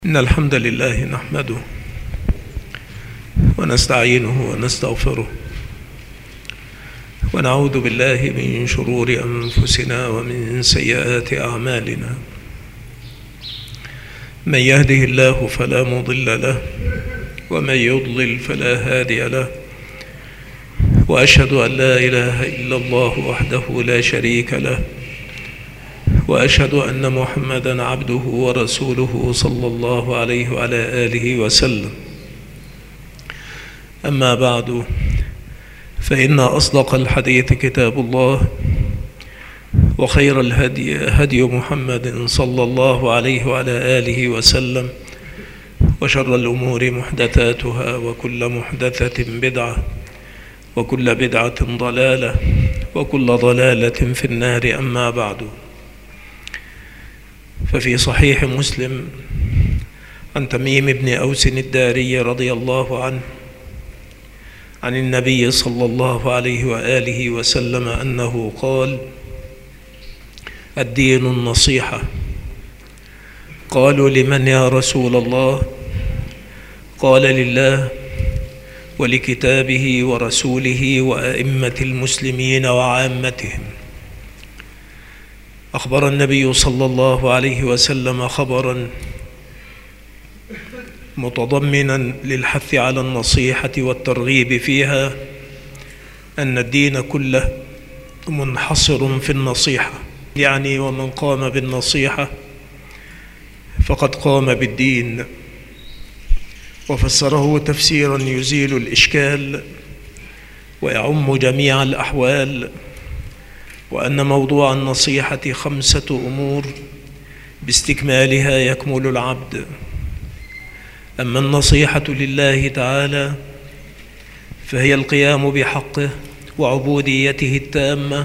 إن الحمد لله نحمده ونستعينه ونستغفره ونعوذ بالله من شرور أنفسنا ومن سيئات أعمالنا. من يهده الله فلا مضل له ومن يضلل فلا هادي له، وأشهد أن لا إله إلا الله وحده لا شريك له، وأشهد أن محمدًا عبده ورسوله صلى الله عليه وعلى آله وسلم. أما بعد، فإن أصدق الحديث كتاب الله، وخير الهدي هدي محمد صلى الله عليه وعلى آله وسلم، وشر الأمور محدثاتها، وكل محدثة بدعة، وكل بدعة ضلالة، وكل ضلالة في النار. أما بعد، ففي صحيح مسلم عن تميم بن أوس الداري رضي الله عنه عن النبي صلى الله عليه وآله وسلم أنه قال: الدين النصيحة. قالوا: لمن يا رسول الله؟ قال: لله ولكتابه ورسوله وأئمة المسلمين وعامتهم. أخبر النبي صلى الله عليه وسلم خبرا متضمنا للحث على النصيحة والترغيب فيها، أن الدين كله منحصر في النصيحة، يعني ومن قام بالنصيحة فقد قام بالدين. وفسره تفسيرا يزيل الإشكال ويعم جميع الأحوال، وأن موضوع النصيحة 5 أمور باستكمالها يكمل العبد. أما النصيحة لله تعالى فهي القيام بحقه وعبوديته التامة،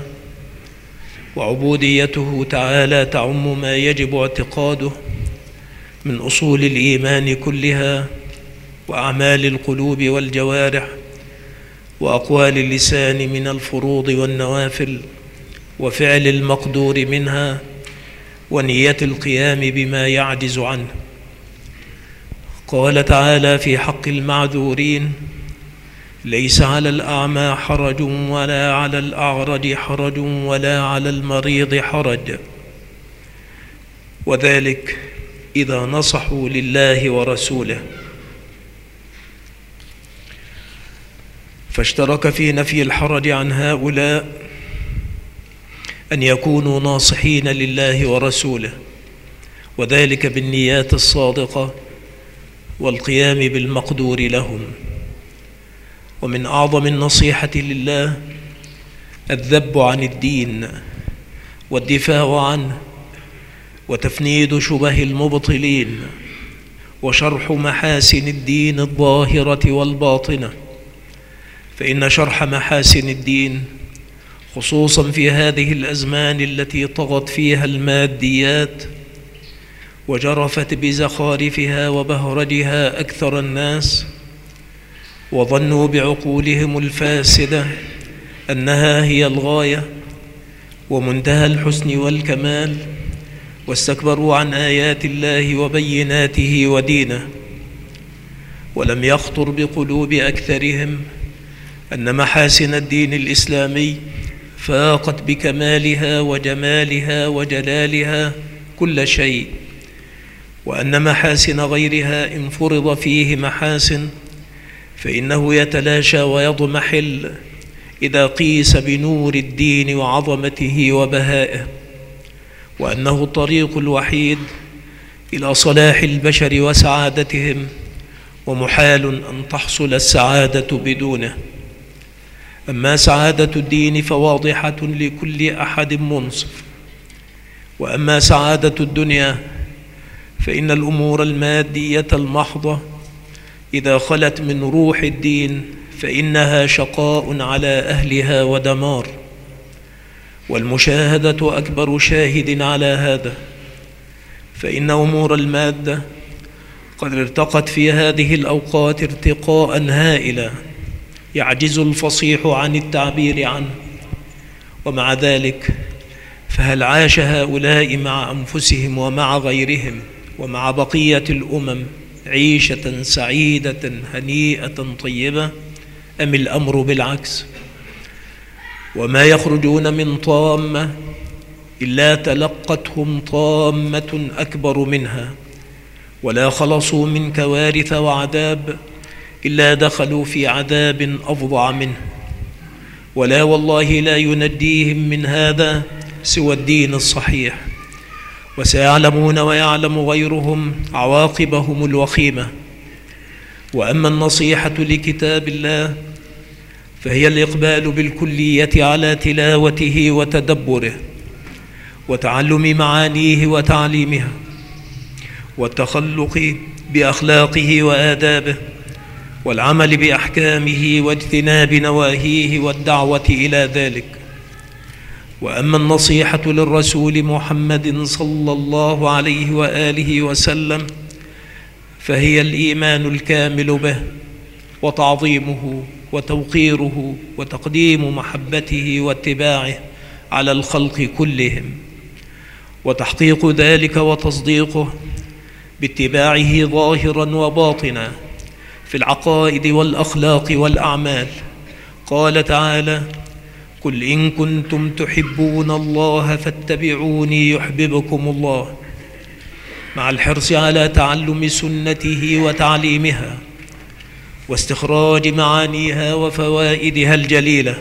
وعبوديته تعالى تعم ما يجب اعتقاده من أصول الإيمان كلها، وأعمال القلوب والجوارح، وأقوال اللسان من الفروض والنوافل، وفعل المقدور منها، ونية القيام بما يعجز عنه. قال تعالى في حق المعذورين: ليس على الأعمى حرج ولا على الأعرج حرج ولا على المريض حرج، وذلك إذا نصحوا لله ورسوله. فاشترك في نفي الحرج عن هؤلاء أن يكونوا ناصحين لله ورسوله، وذلك بالنيات الصادقة والقيام بالمقدور لهم. ومن أعظم النصيحة لله الذب عن الدين والدفاع عنه، وتفنيد شبه المبطلين، وشرح محاسن الدين الظاهرة والباطنة. فإن شرح محاسن الدين خصوصا في هذه الأزمان التي طغت فيها الماديات وجرفت بزخارفها وبهرجها أكثر الناس، وظنوا بعقولهم الفاسدة أنها هي الغاية ومنتهى الحسن والكمال، واستكبروا عن آيات الله وبيناته ودينه. ولم يخطر بقلوب أكثرهم أن محاسن الدين الإسلامي فاقت بكمالها وجمالها وجلالها كل شيء، وأن محاسن غيرها إن فرض فيه محاسن فإنه يتلاشى ويضمحل إذا قيس بنور الدين وعظمته وبهائه، وأنه الطريق الوحيد إلى صلاح البشر وسعادتهم، ومحال أن تحصل السعادة بدونه. أما سعادة الدين فواضحة لكل أحد منصف، وأما سعادة الدنيا فإن الأمور المادية المحضة إذا خلت من روح الدين فإنها شقاء على أهلها ودمار. والمشاهدة أكبر شاهد على هذا، فإن أمور المادة قد ارتقت في هذه الأوقات ارتقاء هائلا يعجز الفصيح عن التعبير عنه. ومع ذلك فهل عاش هؤلاء مع أنفسهم ومع غيرهم ومع بقية الأمم عيشة سعيدة هنيئة طيبة، أم الأمر بالعكس؟ وما يخرجون من طامة إلا تلقتهم طامة أكبر منها، ولا خلصوا من كوارث وعذاب إلا دخلوا في عذاب أفظع منه، ولا والله لا ينجيهم من هذا سوى الدين الصحيح، وسيعلمون ويعلم غيرهم عواقبهم الوخيمة. وأما النصيحة لكتاب الله فهي الإقبال بالكلية على تلاوته وتدبره وتعلم معانيه وتعليمها، والتخلق بأخلاقه وآدابه، والعمل بأحكامه واجتناب نواهيه والدعوة إلى ذلك. وأما النصيحة للرسول محمد صلى الله عليه وآله وسلم فهي الإيمان الكامل به، وتعظيمه وتوقيره وتقديم محبته واتباعه على الخلق كلهم، وتحقيق ذلك وتصديقه باتباعه ظاهرا وباطنا في العقائد والأخلاق والأعمال. قال تعالى: قل إن كنتم تحبون الله فاتبعوني يحببكم الله، مع الحرص على تعلم سنته وتعليمها واستخراج معانيها وفوائدها الجليلة.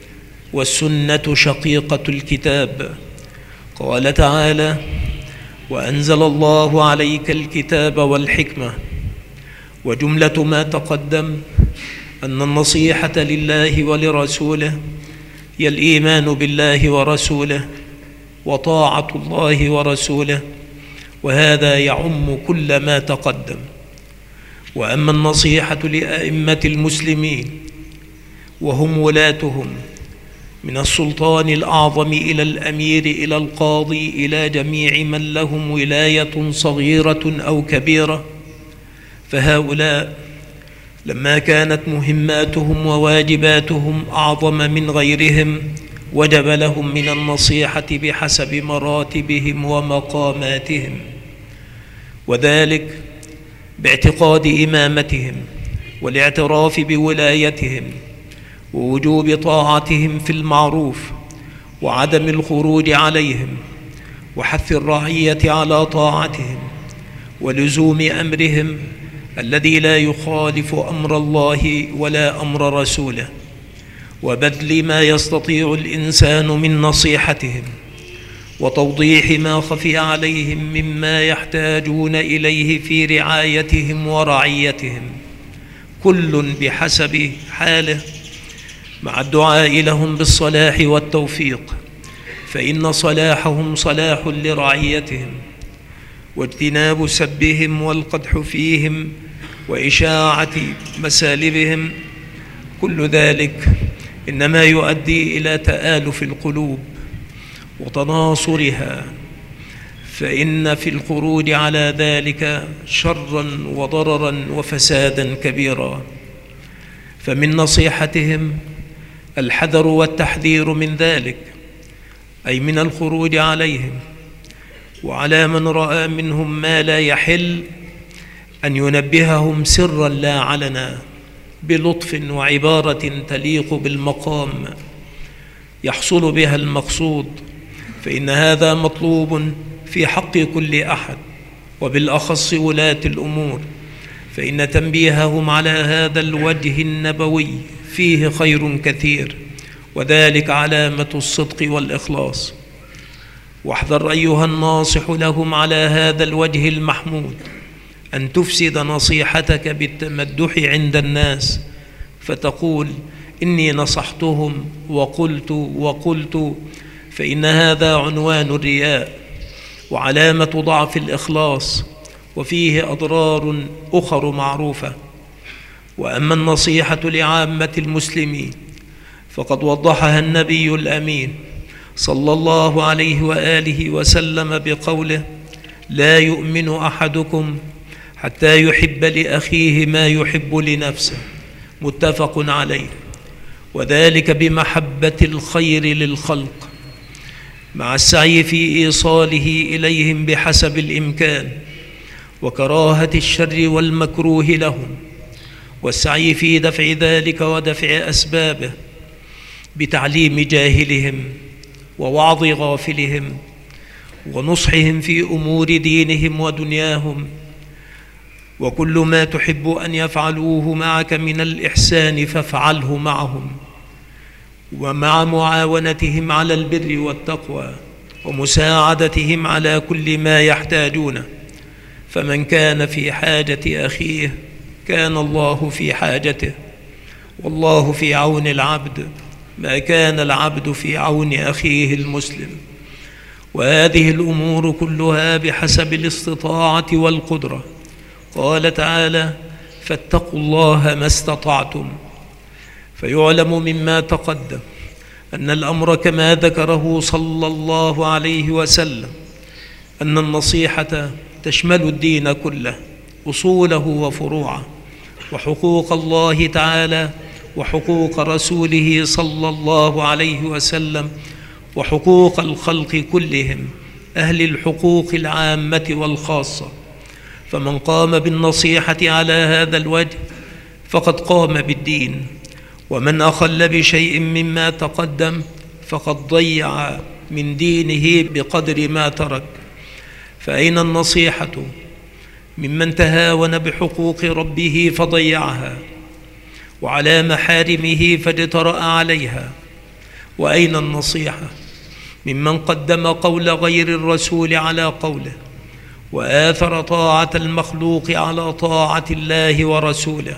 والسنة شقيقة الكتاب. قال تعالى: وأنزل الله عليك الكتاب والحكمة. وجملة ما تقدم أن النصيحة لله ولرسوله هي الإيمان بالله ورسوله وطاعة الله ورسوله، وهذا يعم كل ما تقدم. وأما النصيحة لأئمة المسلمين وهم ولاتهم من السلطان الأعظم إلى الأمير إلى القاضي إلى جميع من لهم ولاية صغيرة أو كبيرة، فهؤلاء لما كانت مهماتهم وواجباتهم أعظم من غيرهم وجب لهم من النصيحة بحسب مراتبهم ومقاماتهم، وذلك باعتقاد إمامتهم والاعتراف بولايتهم ووجوب طاعتهم في المعروف وعدم الخروج عليهم وحث الرعية على طاعتهم ولزوم أمرهم الذي لا يخالف أمر الله ولا أمر رسوله، وبذل ما يستطيع الإنسان من نصيحتهم وتوضيح ما خفي عليهم مما يحتاجون إليه في رعايتهم ورعيتهم، كل بحسب حاله، مع الدعاء لهم بالصلاح والتوفيق، فإن صلاحهم صلاح لرعيتهم، واجتناب سبهم والقدح فيهم وإشاعة مسالبهم، كل ذلك إنما يؤدي إلى تآلف القلوب وتناصرها، فإن في الخروج على ذلك شرا وضررا وفسادا كبيرا. فمن نصيحتهم الحذر والتحذير من ذلك، أي من الخروج عليهم، وعلى من رأى منهم ما لا يحل أن ينبههم سرا لا علنا بلطف وعبارة تليق بالمقام يحصل بها المقصود، فإن هذا مطلوب في حق كل أحد وبالأخص ولاة الأمور، فإن تنبيههم على هذا الوجه النبوي فيه خير كثير، وذلك علامة الصدق والإخلاص. واحذر أيها الناصح لهم على هذا الوجه المحمود أن تفسد نصيحتك بالتمدح عند الناس، فتقول إني نصحتهم وقلت، فإن هذا عنوان الرياء وعلامة ضعف الإخلاص، وفيه أضرار أخر معروفة. وأما النصيحة لعامة المسلمين فقد وضحها النبي الأمين صلى الله عليه وآله وسلم بقوله: لا يؤمن أحدكم حتى يحب لأخيه ما يحب لنفسه، متفق عليه، وذلك بمحبة الخير للخلق مع السعي في إيصاله إليهم بحسب الإمكان، وكراهة الشر والمكروه لهم، والسعي في دفع ذلك ودفع أسبابه بتعليم جاهلهم ووعظ غافلهم ونصحهم في أمور دينهم ودنياهم. وكل ما تحب أن يفعلوه معك من الإحسان فافعله معهم، ومع معاونتهم على البر والتقوى ومساعدتهم على كل ما يحتاجونه. فمن كان في حاجة أخيه كان الله في حاجته، والله في عون العبد ما كان العبد في عون أخيه المسلم. وهذه الأمور كلها بحسب الاستطاعة والقدرة. قال تعالى: فاتقوا الله ما استطعتم. فيعلم مما تقدم أن الأمر كما ذكره صلى الله عليه وسلم، أن النصيحة تشمل الدين كله، أصوله وفروعه، وحقوق الله تعالى وحقوق رسوله صلى الله عليه وسلم، وحقوق الخلق كلهم، أهل الحقوق العامة والخاصة. فمن قام بالنصيحة على هذا الوجه فقد قام بالدين، ومن أخل بشيء مما تقدم فقد ضيع من دينه بقدر ما ترك. فأين النصيحة ممن تهاون بحقوق ربه فضيعها، وعلى محارمه فاجترأ عليها؟ وأين النصيحة ممن قدم قول غير الرسول على قوله، وآثر طاعة المخلوق على طاعة الله ورسوله؟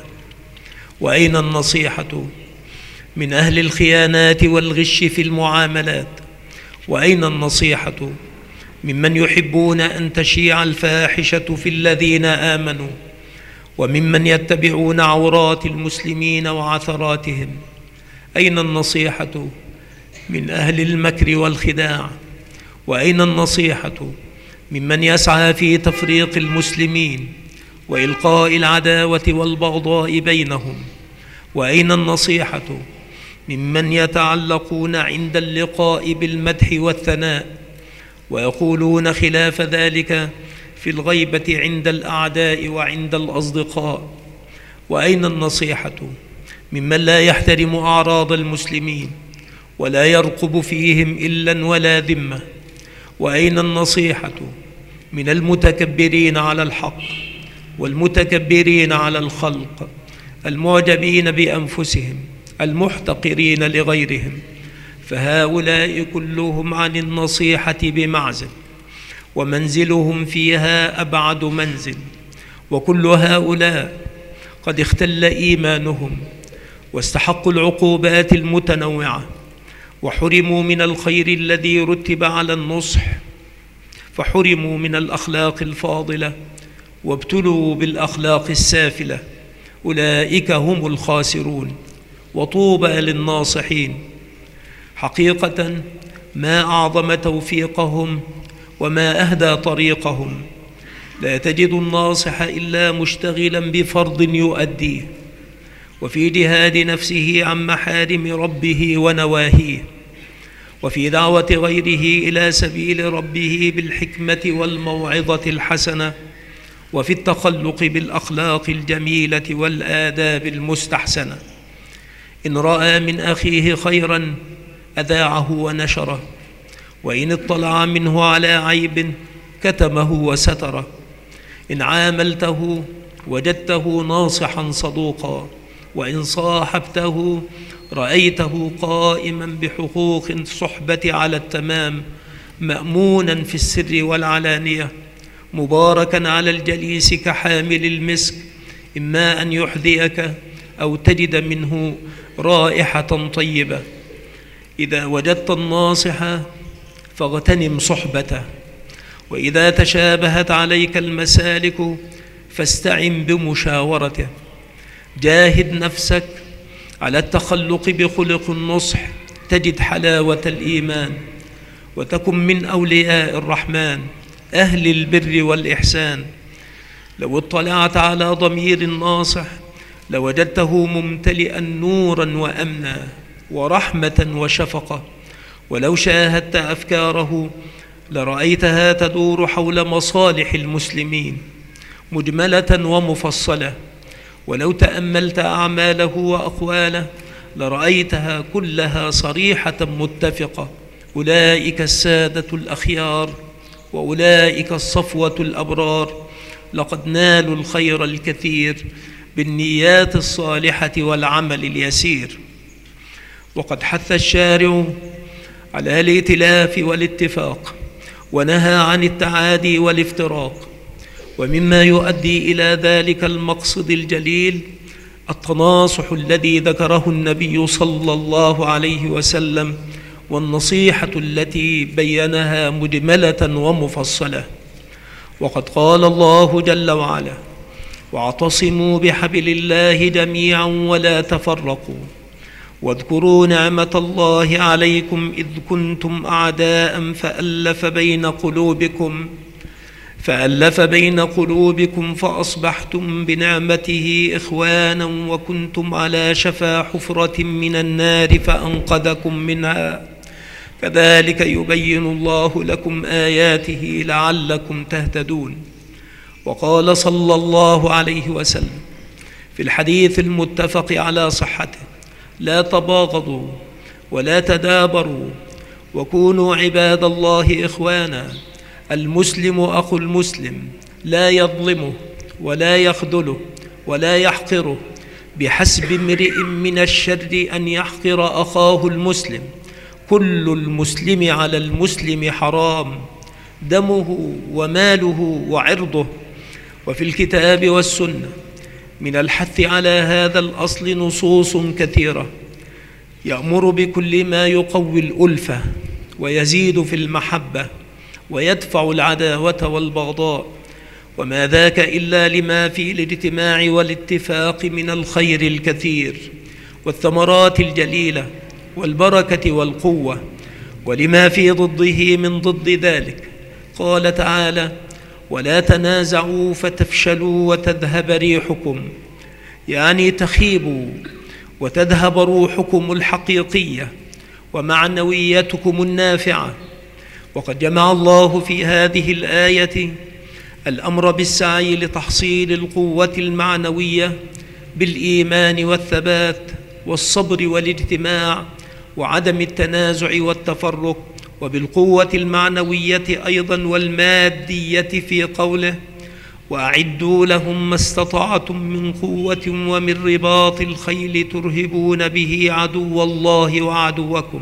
وأين النصيحة من أهل الخيانات والغش في المعاملات؟ وأين النصيحة ممن يحبون أن تشيع الفاحشة في الذين آمنوا، وممن يتبعون عورات المسلمين وعثراتهم؟ أين النصيحة من أهل المكر والخداع؟ وأين النصيحة ممن يسعى في تفريق المسلمين وإلقاء العداوة والبغضاء بينهم؟ وأين النصيحة ممن يتعلقون عند اللقاء بالمدح والثناء ويقولون خلاف ذلك في الغيبة عند الأعداء وعند الأصدقاء؟ وأين النصيحة ممن لا يحترم أعراض المسلمين ولا يرقب فيهم إلا ولا ذمة؟ وأين النصيحة من المتكبرين على الحق والمتكبرين على الخلق، المعجبين بأنفسهم المحتقرين لغيرهم؟ فهؤلاء كلهم عن النصيحة بمعزل، ومنزلهم فيها أبعد منزل. وكل هؤلاء قد اختل إيمانهم واستحقوا العقوبات المتنوعة، وحرموا من الخير الذي رتب على النصح، فحرموا من الأخلاق الفاضلة وابتلوا بالأخلاق السافلة. أولئك هم الخاسرون، وطوبى للناصحين. حقيقة ما أعظم توفيقهم وما أهدى طريقهم. لا تجد الناصح إلا مشتغلا بفرض يؤديه، وفي جهاد نفسه عن محارم ربه ونواهيه، وفي دعوة غيره إلى سبيل ربه بالحكمة والموعظة الحسنة، وفي التخلق بالأخلاق الجميلة والآداب المستحسنة. إن رأى من أخيه خيرا أذاعه ونشره، وإن اطلع منه على عيب كتمه وستره. إن عاملته وجدته ناصحا صدوقا، وإن صاحبته رأيته قائما بحقوق الصحبة على التمام، مأمونا في السر والعلانية، مباركا على الجليس كحامل المسك، إما أن يحذيك أو تجد منه رائحة طيبة. إذا وجدت الناصح فاغتنم صحبته، وإذا تشابهت عليك المسالك فاستعن بمشاورته. جاهد نفسك على التخلق بخلق النصح تجد حلاوة الإيمان، وتكن من أولياء الرحمن أهل البر والإحسان. لو اطلعت على ضمير الناصح لوجدته ممتلئا نورا وأمنا ورحمة وشفقة، ولو شاهدت أفكاره لرأيتها تدور حول مصالح المسلمين، مجملة ومفصلة، ولو تأملت أعماله وأقواله لرأيتها كلها صريحة متفقة. أولئك السادة الأخيار وأولئك الصفوة الأبرار لقد نالوا الخير الكثير بالنيات الصالحة والعمل اليسير. وقد حث الشارع على الائتلاف والاتفاق، ونهى عن التعادي والافتراق. ومما يؤدي إلى ذلك المقصد الجليل التناصح الذي ذكره النبي صلى الله عليه وسلم، والنصيحة التي بينها مجملة ومفصلة. وقد قال الله جل وعلا: واعتصموا بحبل الله جميعا ولا تفرقوا واذكروا نعمة الله عليكم إذ كنتم أعداء فألف بين قلوبكم فأصبحتم بنعمته إخوانا وكنتم على شفا حفرة من النار فأنقذكم منها كذلك يبين الله لكم آياته لعلكم تهتدون. وقال صلى الله عليه وسلم في الحديث المتفق على صحته: لا تباغضوا ولا تدابروا وكونوا عباد الله إخوانا. المسلم أخو المسلم لا يظلمه ولا يخذله ولا يحقره، بحسب امرئ من الشر أن يحقر أخاه المسلم. كل المسلم على المسلم حرام، دمه وماله وعرضه. وفي الكتاب والسنة من الحث على هذا الأصل نصوص كثيرة يأمر بكل ما يقوي الألفة ويزيد في المحبة ويدفع العداوة والبغضاء، وما ذاك إلا لما في الاجتماع والاتفاق من الخير الكثير والثمرات الجليلة والبركة والقوة، ولما في ضده من ضد ذلك. قال تعالى: ولا تنازعوا فتفشلوا وتذهب ريحكم، يعني تخيبوا وتذهب روحكم الحقيقية ومعنويتكم النافعة. وقد جمع الله في هذه الآية الأمر بالسعي لتحصيل القوة المعنوية بالإيمان والثبات والصبر والاجتماع وعدم التنازع والتفرق، وبالقوة المعنوية أيضا والمادية في قوله: وأعدوا لهم ما استطعتم من قوة ومن رباط الخيل ترهبون به عدو الله وعدوكم.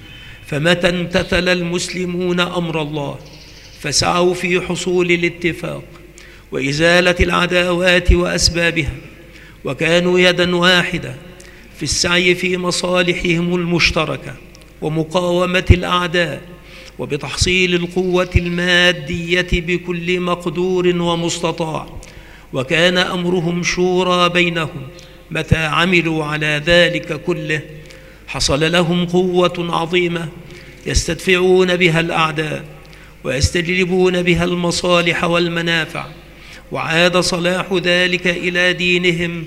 فمتى امتثل المسلمون أمر الله فسعوا في حصول الاتفاق وإزالة العداوات وأسبابها، وكانوا يدا واحدة في السعي في مصالحهم المشتركة ومقاومة الأعداء وبتحصيل القوة المادية بكل مقدور ومستطاع، وكان أمرهم شورى بينهم. متى عملوا على ذلك كله حصل لهم قوة عظيمة يستدفعون بها الأعداء ويستجلبون بها المصالح والمنافع، وعاد صلاح ذلك إلى دينهم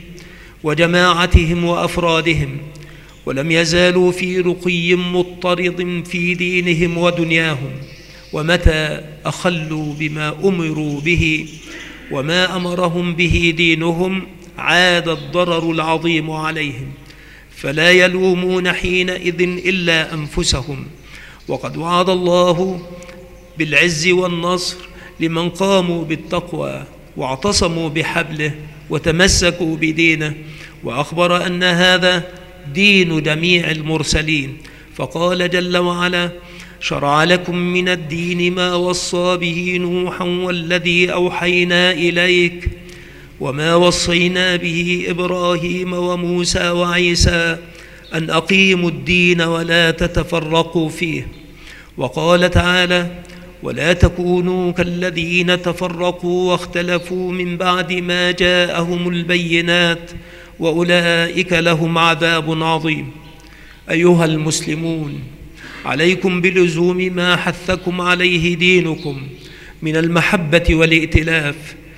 وجماعتهم وأفرادهم، ولم يزالوا في رقي مضطرد في دينهم ودنياهم. ومتى أخلوا بما أمروا به وما أمرهم به دينهم عاد الضرر العظيم عليهم، فلا يلومون حينئذ إلا أنفسهم. وقد وعد الله بالعز والنصر لمن قاموا بالتقوى واعتصموا بحبله وتمسكوا بدينه، وأخبر أن هذا دين جميع المرسلين، فقال جل وعلا: شرع لكم من الدين ما وصى به نوحا والذي أوحينا إليك وما وصينا به إبراهيم وموسى وعيسى أن أقيموا الدين ولا تتفرقوا فيه. وقال تعالى: ولا تكونوا كالذين تفرقوا واختلفوا من بعد ما جاءهم البينات وأولئك لهم عذاب عظيم. أيها المسلمون، عليكم بلزوم ما حثكم عليه دينكم من المحبة والائتلاف،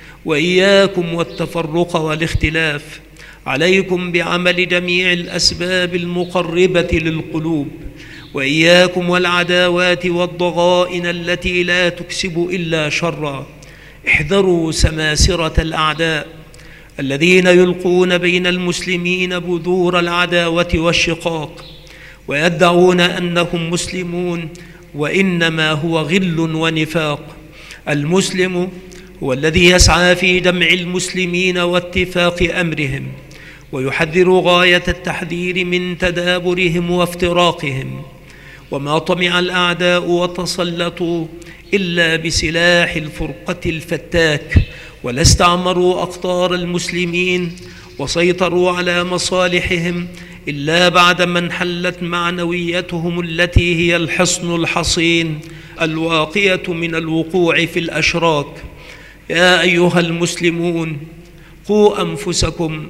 وإياكم والتفرق والاختلاف. عليكم بعمل جميع الأسباب المقربة للقلوب، وإياكم والعداوات والضغائن التي لا تكسب إلا شرا. احذروا سماسرة الأعداء الذين يلقون بين المسلمين بذور العداوة والشقاق ويدعون أنهم مسلمون، وإنما هو غل ونفاق. المسلم هو الذي يسعى في جمع المسلمين واتفاق أمرهم، ويحذر غاية التحذير من تدابرهم وافتراقهم. وما طمع الأعداء وتسلطوا إلا بسلاح الفرقة الفتاك، ولا استعمروا أقطار المسلمين وسيطروا على مصالحهم إلا بعدما انحلت معنويتهم التي هي الحصن الحصين الواقية من الوقوع في الأشراك. يا أيها المسلمون، قوا أنفسكم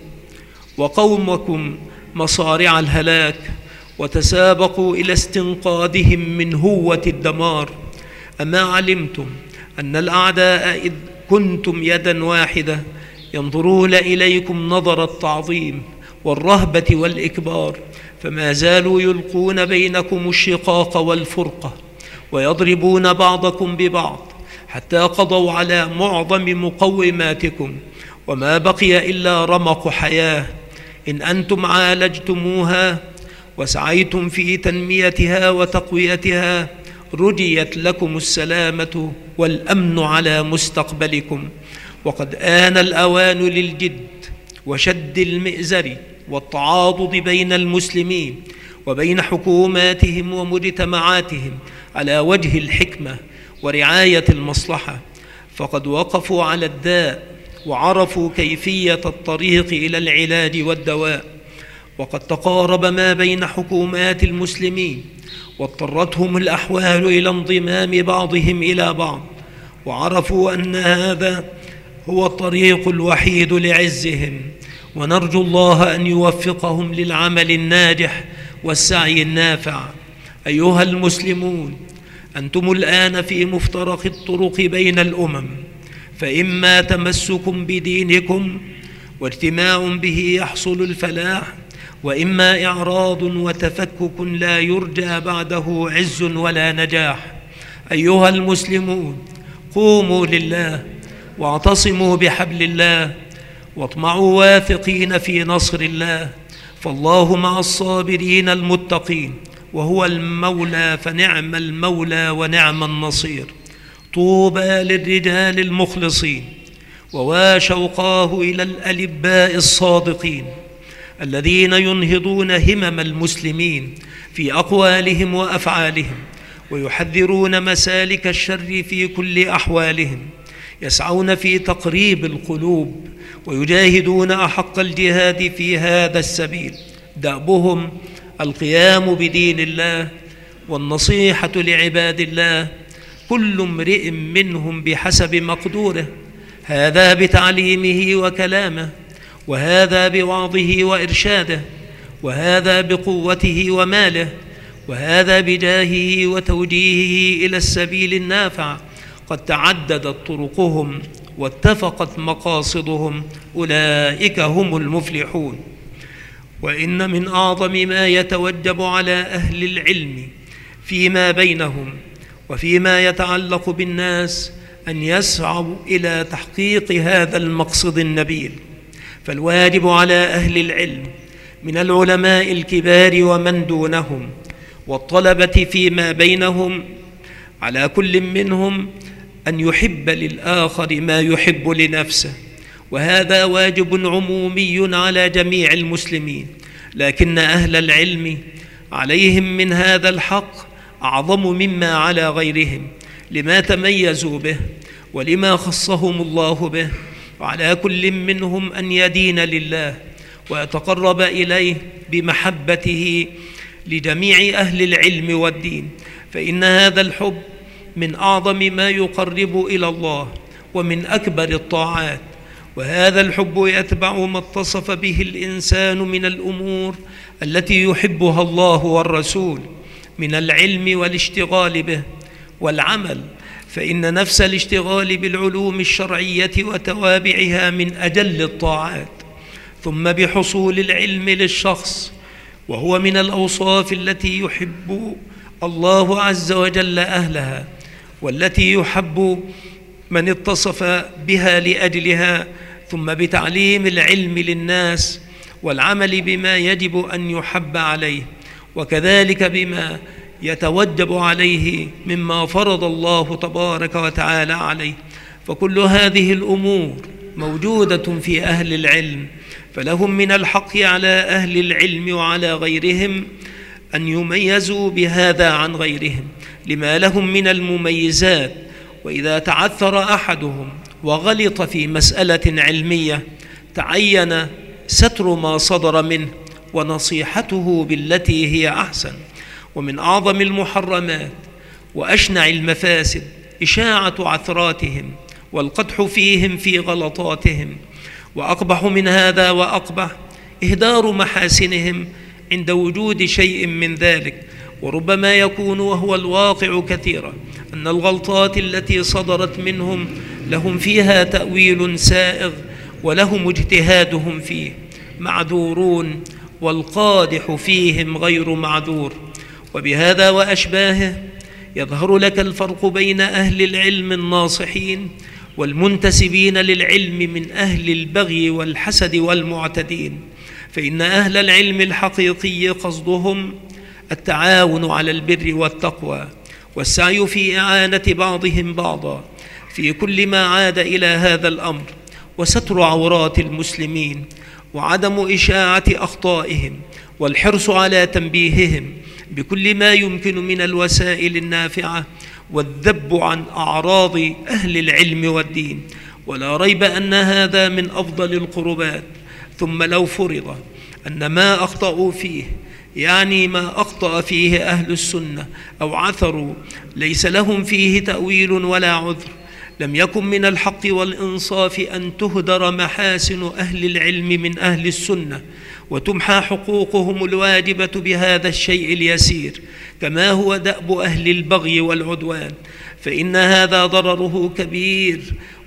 وقومكم مصارع الهلاك، وتسابقوا إلى استنقاذهم من هوة الدمار. أما علمتم أن الأعداء إذ كنتم يدا واحدة ينظرون إليكم نظر التعظيم والرهبة والإكبار، فما زالوا يلقون بينكم الشقاق والفرقة، ويضربون بعضكم ببعض حتى قضوا على معظم مقوماتكم، وما بقي إلا رمق حياة. إن أنتم عالجتموها وسعيتم في تنميتها وتقويتها رجيت لكم السلامة والأمن على مستقبلكم. وقد آن الأوان للجد وشد المئزر والتعاضد بين المسلمين وبين حكوماتهم ومجتمعاتهم على وجه الحكمة ورعاية المصلحة، فقد وقفوا على الداء وعرفوا كيفية الطريق إلى العلاج والدواء. وقد تقارب ما بين حكومات المسلمين واضطرتهم الأحوال إلى انضمام بعضهم إلى بعض، وعرفوا أن هذا هو الطريق الوحيد لعزهم، ونرجو الله أن يوفقهم للعمل الناجح والسعي النافع. أيها المسلمون، أنتم الآن في مفترق الطرق بين الأمم، فإما تمسك بدينكم واجتماع به يحصل الفلاح، وإما إعراض وتفكك لا يرجى بعده عز ولا نجاح. أيها المسلمون، قوموا لله واعتصموا بحبل الله، واطمعوا واثقين في نصر الله، فالله مع الصابرين المتقين، وهو المولى فنعم المولى ونعم النصير. طوبى للرجال المخلصين، وشوقاه إلى الألباء الصادقين الذين ينهضون همم المسلمين في أقوالهم وأفعالهم، ويحذرون مسالك الشر في كل أحوالهم، يسعون في تقريب القلوب ويجاهدون أحق الجهاد في هذا السبيل. دأبهم القيام بدين الله والنصيحة لعباد الله، كل امرئ منهم بحسب مقدوره، هذا بتعليمه وكلامه، وهذا بوعظه وإرشاده، وهذا بقوته وماله، وهذا بجاهه وتوجيهه إلى السبيل النافع. قد تعددت طرقهم واتفقت مقاصدهم، أولئك هم المفلحون. وإن من أعظم ما يتوجب على أهل العلم فيما بينهم وفيما يتعلق بالناس أن يسعوا إلى تحقيق هذا المقصد النبيل. فالواجب على أهل العلم من العلماء الكبار ومن دونهم والطلبة فيما بينهم، على كل منهم أن يحب للآخر ما يحب لنفسه، وهذا واجب عمومي على جميع المسلمين، لكن أهل العلم عليهم من هذا الحق أعظم مما على غيرهم، لما تميزوا به ولما خصهم الله به. وعلى كل منهم أن يدين لله ويتقرب إليه بمحبته لجميع أهل العلم والدين، فإن هذا الحب من أعظم ما يقرب إلى الله ومن أكبر الطاعات. وهذا الحب يتبع ما اتصف به الإنسان من الأمور التي يحبها الله والرسول من العلم والاشتغال به والعمل، فإن نفس الاشتغال بالعلوم الشرعية وتوابعها من أجل الطاعات. ثم بحصول العلم للشخص، وهو من الأوصاف التي يحب الله عز وجل أهلها، والتي يحب من اتصف بها لأجلها، ثم بتعليم العلم للناس والعمل بما يجب أن يحب عليه، وكذلك بما يتوجب عليه مما فرض الله تبارك وتعالى عليه. فكل هذه الأمور موجودة في أهل العلم، فلهم من الحق على أهل العلم وعلى غيرهم أن يميزوا بهذا عن غيرهم لما لهم من المميزات. وإذا تعثر أحدهم وغلط في مسألة علمية تعين ستر ما صدر منه ونصيحته بالتي هي أحسن. ومن أعظم المحرمات وأشنع المفاسد إشاعة عثراتهم والقدح فيهم في غلطاتهم، وأقبح من هذا وأقبح إهدار محاسنهم عند وجود شيء من ذلك. وربما يكون، وهو الواقع كثيرا، أن الغلطات التي صدرت منهم لهم فيها تأويل سائغ ولهم اجتهادهم فيه معذورون، والقادح فيهم غير معذور. وبهذا وأشباهه يظهر لك الفرق بين أهل العلم الناصحين والمنتسبين للعلم من أهل البغي والحسد والمعتدين. فإن أهل العلم الحقيقي قصدهم التعاون على البر والتقوى، والسعي في إعانة بعضهم بعضا في كل ما عاد إلى هذا الأمر، وستر عورات المسلمين، وعدم إشاعة أخطائهم، والحرص على تنبيههم بكل ما يمكن من الوسائل النافعة، والذب عن أعراض أهل العلم والدين. ولا ريب أن هذا من أفضل القربات. ثم لو فرض أن ما أخطأوا فيه، يعني ما أخطأ فيه أهل السنة أو عثروا، ليس لهم فيه تأويل ولا عذر، لم يكن من الحق والإنصاف أن تهدر محاسن أهل العلم من أهل السنة وتمحى حقوقهم الواجبة بهذا الشيء اليسير، كما هو دأب أهل البغي والعدوان. فإن هذا ضرره كبير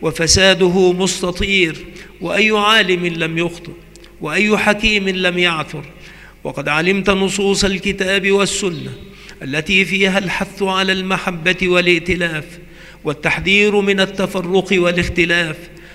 وفساده مستطير. وأي عالم لم يخطئ، وأي حكيم لم يعثر؟ وقد علمت نصوص الكتاب والسنة التي فيها الحث على المحبة والائتلاف والتحذير من التفرق والاختلاف،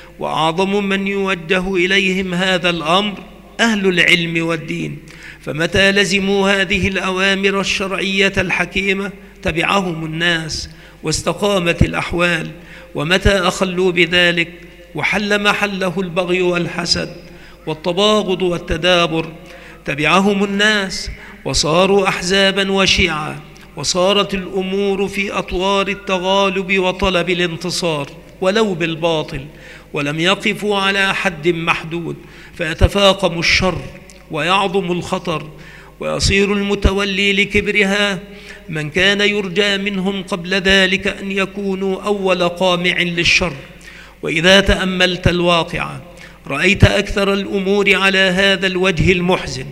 وأعظم من يوجه إليهم هذا الأمر أهل العلم والدين. فمتى لزموا هذه الأوامر الشرعية الحكيمة تبعهم الناس واستقامت الأحوال، ومتى أخلوا بذلك وحل محله البغي والحسد والتباغض والتدابر تبعهم الناس وصاروا أحزابا وشيعا، وصارت الأمور في أطوار التغالب وطلب الانتصار ولو بالباطل، ولم يقفوا على حد محدود، فيتفاقم الشر ويعظم الخطر، ويصير المتولي لكبرها من كان يرجى منهم قبل ذلك أن يكونوا أول قامع للشر. وإذا تأملت الواقع رأيت أكثر الأمور على هذا الوجه المحزن،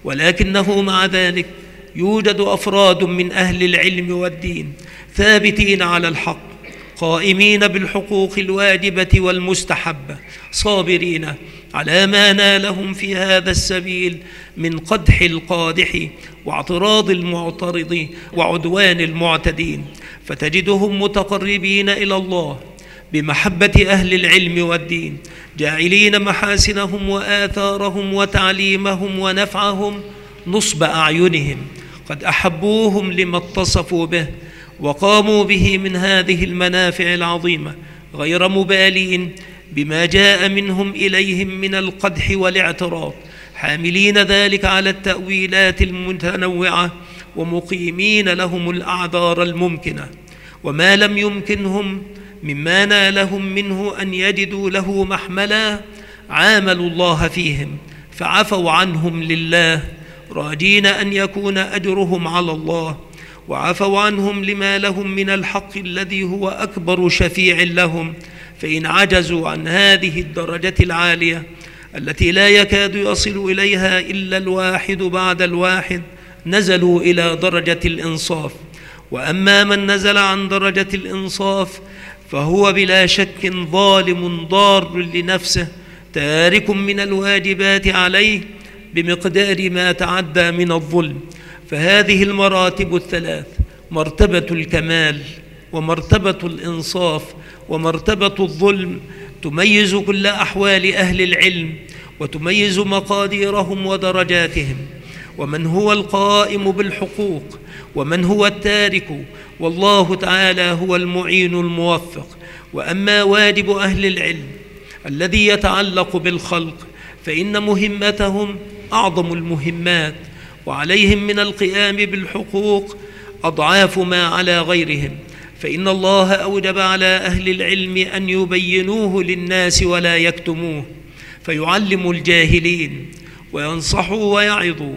ولكنه مع ذلك يوجد أفراد من أهل العلم والدين ثابتين على الحق، قائمين بالحقوق الواجبة والمستحبة، صابرين على ما نالهم في هذا السبيل من قدح القادح واعتراض المعترض وعدوان المعتدين، فتجدهم متقربين إلى الله بمحبة أهل العلم والدين، جاعلين محاسنهم وآثارهم وتعليمهم ونفعهم نصب أعينهم، قد أحبوهم لما اتصفوا به وقاموا به من هذه المنافع العظيمة، غير مبالين بما جاء منهم إليهم من القدح والاعتراض، حاملين ذلك على التأويلات المتنوعة، ومقيمين لهم الأعذار الممكنة. وما لم يمكنهم مما نالهم منه أن يجدوا له محملا عاملوا الله فيهم فعفوا عنهم لله، راجين أن يكون أجرهم على الله، وعفوا عنهم لما لهم من الحق الذي هو أكبر شفيع لهم. فإن عجزوا عن هذه الدرجة العالية التي لا يكاد يصل إليها إلا الواحد بعد الواحد، نزلوا إلى درجة الإنصاف. وأما من نزل عن درجة الإنصاف فهو بلا شك ظالم ضار لنفسه، تارك من الواجبات عليه بمقدار ما تعدى من الظلم. فهذه المراتب الثلاث، مرتبة الكمال ومرتبة الإنصاف ومرتبة الظلم تميز كل أحوال أهل العلم، وتميز مقاديرهم ودرجاتهم، ومن هو القائم بالحقوق ومن هو التارك، والله تعالى هو المعين الموفق. وأما واجب أهل العلم الذي يتعلق بالخلق فإن مهمتهم أعظم المهمات، وعليهم من القيام بالحقوق أضعاف ما على غيرهم، فإن الله أوجب على أهل العلم أن يبينوه للناس ولا يكتموه، فيعلموا الجاهلين وينصحوا ويعظوا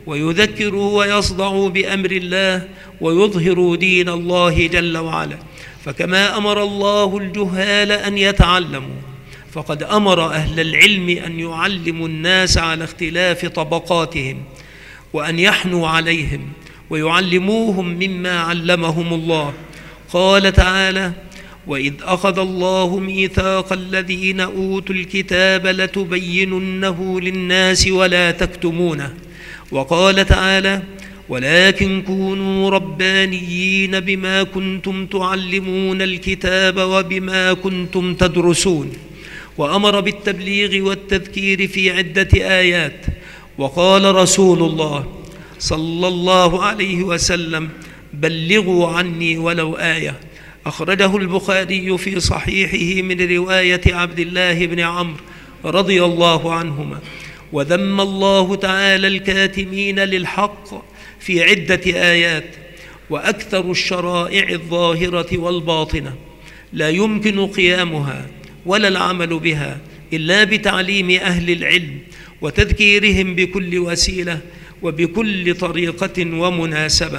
ويذكروا ويصدعوا بأمر الله ويظهروا دين الله جل وعلا. فكما أمر الله الجهال أن يتعلموا، فقد أمر أهل العلم أن يعلموا الناس على اختلاف طبقاتهم، وأن يحنوا عليهم ويعلموهم مما علمهم الله. قال تعالى: وإذ أخذ الله ميثاق الذين أوتوا الكتاب لتبيننه للناس ولا تكتمونه. وقال تعالى: ولكن كونوا ربانيين بما كنتم تعلمون الكتاب وبما كنتم تدرسون. وأمر بالتبليغ والتذكير في عدة آيات. وقال رسول الله صلى الله عليه وسلم: بلغوا عني ولو آية. أخرجه البخاري في صحيحه من رواية عبد الله بن عمرو رضي الله عنهما. وذم الله تعالى الكاتمين للحق في عدة آيات. وأكثر الشرائع الظاهرة والباطنة لا يمكن قيامها ولا العمل بها إلا بتعليم أهل العلم وتذكيرهم بكل وسيلة وبكل طريقة ومناسبة.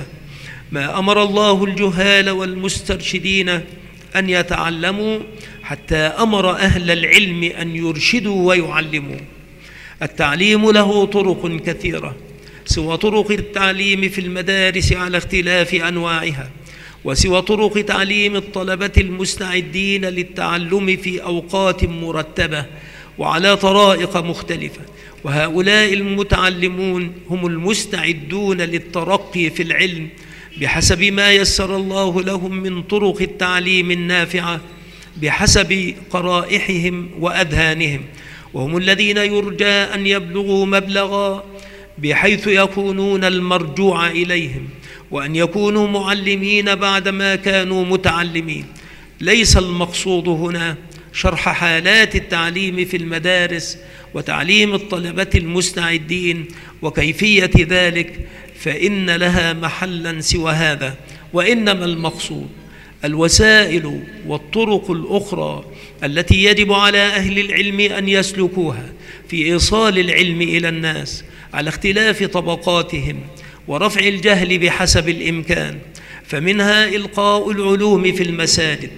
ما أمر الله الجهال والمسترشدين أن يتعلموا حتى أمر أهل العلم أن يرشدوا ويعلموا. التعليم له طرق كثيرة سوى طرق التعليم في المدارس على اختلاف أنواعها، وسوى طرق تعليم الطلبة المستعدين للتعلم في أوقات مرتبة وعلى طرائق مختلفة. وهؤلاء المتعلمون هم المستعدون للترقي في العلم بحسب ما يسر الله لهم من طرق التعليم النافعة بحسب قرائحهم وأذهانهم، وهم الذين يرجى أن يبلغوا مبلغا بحيث يكونون المرجوع إليهم، وأن يكونوا معلمين بعدما كانوا متعلمين. ليس المقصود هنا شرح حالات التعليم في المدارس وتعليم الطلبة المستعدين وكيفية ذلك، فإن لها محلا سوى هذا، وإنما المقصود الوسائل والطرق الأخرى التي يجب على أهل العلم أن يسلكوها في إيصال العلم إلى الناس على اختلاف طبقاتهم ورفع الجهل بحسب الإمكان. فمنها إلقاء العلوم في المساجد،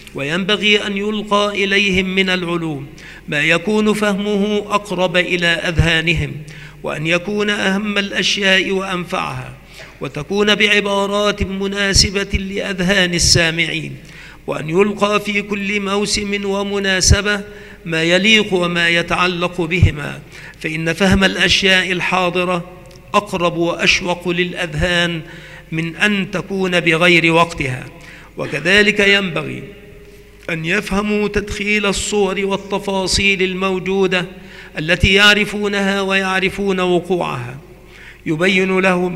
وينبغي أن يلقى إليهم من العلوم ما يكون فهمه أقرب إلى أذهانهم، وأن يكون أهم الأشياء وأنفعها، وتكون بعبارات مناسبة لأذهان السامعين، وأن يلقى في كل موسم ومناسبة ما يليق وما يتعلق بهما، فإن فهم الأشياء الحاضرة أقرب وأشوق للأذهان من أن تكون بغير وقتها. وكذلك ينبغي أن يفهموا تدخيل الصور والتفاصيل الموجودة التي يعرفونها ويعرفون وقوعها، يبين لهم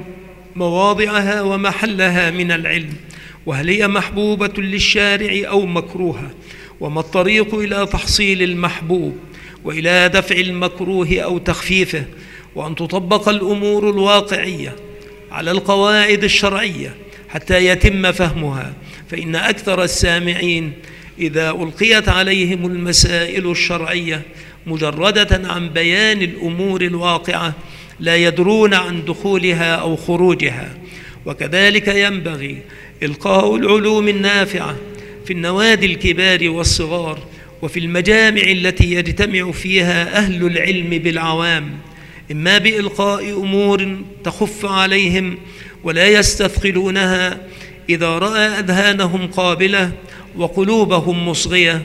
مواضعها ومحلها من العلم، وهل هي محبوبة للشارع أو مكروهة، وما الطريق إلى تحصيل المحبوب وإلى دفع المكروه أو تخفيفه، وأن تطبق الأمور الواقعية على القواعد الشرعية حتى يتم فهمها. فإن أكثر السامعين إذا ألقيت عليهم المسائل الشرعية مجردة عن بيان الأمور الواقعة لا يدرون عن دخولها أو خروجها. وكذلك ينبغي إلقاء العلوم النافعة في النوادي الكبار والصغار، وفي المجامع التي يجتمع فيها أهل العلم بالعوام، إما بإلقاء أمور تخف عليهم ولا يستثقلونها إذا رأى أذهانهم قابلة وقلوبهم مصغية،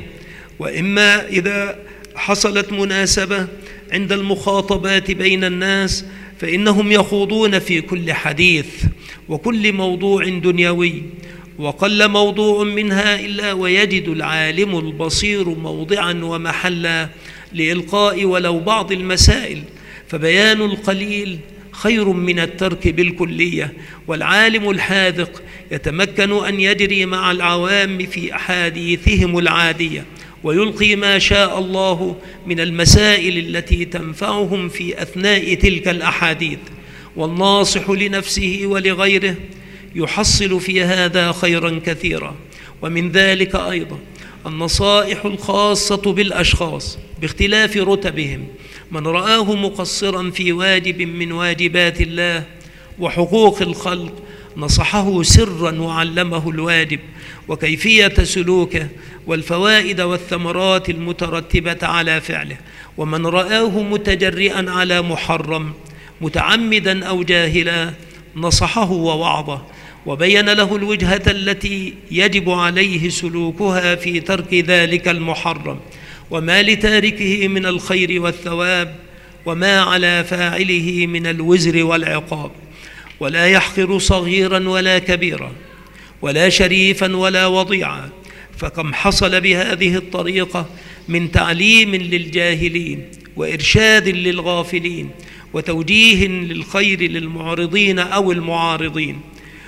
وإما إذا حصلت مناسبة عند المخاطبات بين الناس فإنهم يخوضون في كل حديث وكل موضوع دنيوي، وقل موضوع منها إلا ويجد العالم البصير موضعا ومحلا لإلقاء ولو بعض المسائل، فبيان القليل خير من الترك بالكلية. والعالم الحاذق يتمكن أن يجري مع العوام في أحاديثهم العادية ويلقي ما شاء الله من المسائل التي تنفعهم في أثناء تلك الأحاديث، والناصح لنفسه ولغيره يحصل في هذا خيرا كثيرا. ومن ذلك أيضا النصائح الخاصة بالأشخاص باختلاف رتبهم، من رآه مقصرا في واجب من واجبات الله وحقوق الخلق نصحه سرا وعلمه الواجب وكيفية سلوكه والفوائد والثمرات المترتبة على فعله. ومن رآه متجرئا على محرم متعمدا أو جاهلا نصحه ووعظه وبين له الوجهة التي يجب عليه سلوكها في ترك ذلك المحرم، وما لتاركه من الخير والثواب، وما على فاعله من الوزر والعقاب. ولا يحقر صغيرا ولا كبيرا ولا شريفا ولا وضيعا، فكم حصل بهذه الطريقة من تعليم للجاهلين وإرشاد للغافلين وتوجيه للخير للمعرضين أو المعارضين.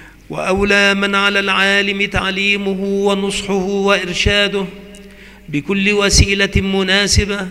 وأولى من على العالم تعليمه ونصحه وإرشاده بكل وسيلة مناسبة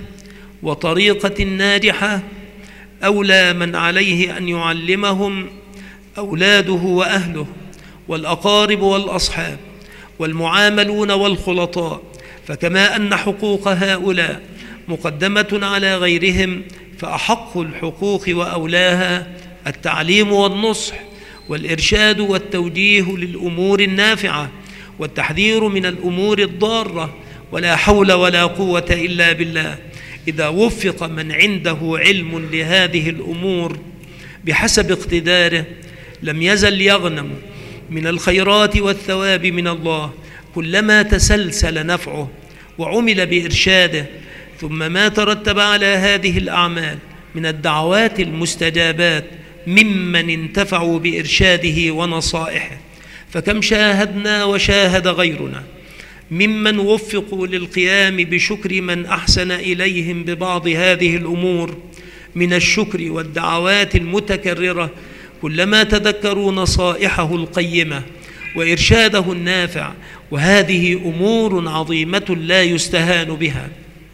وطريقة ناجحة، أولى من عليه أن يعلمهم أولاده وأهله والأقارب والأصحاب والمعاملون والخلطاء. فكما أن حقوق هؤلاء مقدمة على غيرهم، فأحق الحقوق وأولاها التعليم والنصح والإرشاد والتوجيه للأمور النافعة والتحذير من الأمور الضارة، ولا حول ولا قوة إلا بالله. إذا وفق من عنده علم لهذه الأمور بحسب اقتداره لم يزل يغنم من الخيرات والثواب من الله كلما تسلسل نفعه وعمل بإرشاده، ثم ما ترتب على هذه الأعمال من الدعوات المستجابات ممن انتفعوا بإرشاده ونصائحه. فكم شاهدنا وشاهد غيرنا ممن وفقوا للقيام بشكر من أحسن إليهم ببعض هذه الأمور من الشكر والدعوات المتكررة، كلما تذكروا نصائحه القيمة وإرشاده النافع، وهذه أمور عظيمة لا يستهان بها.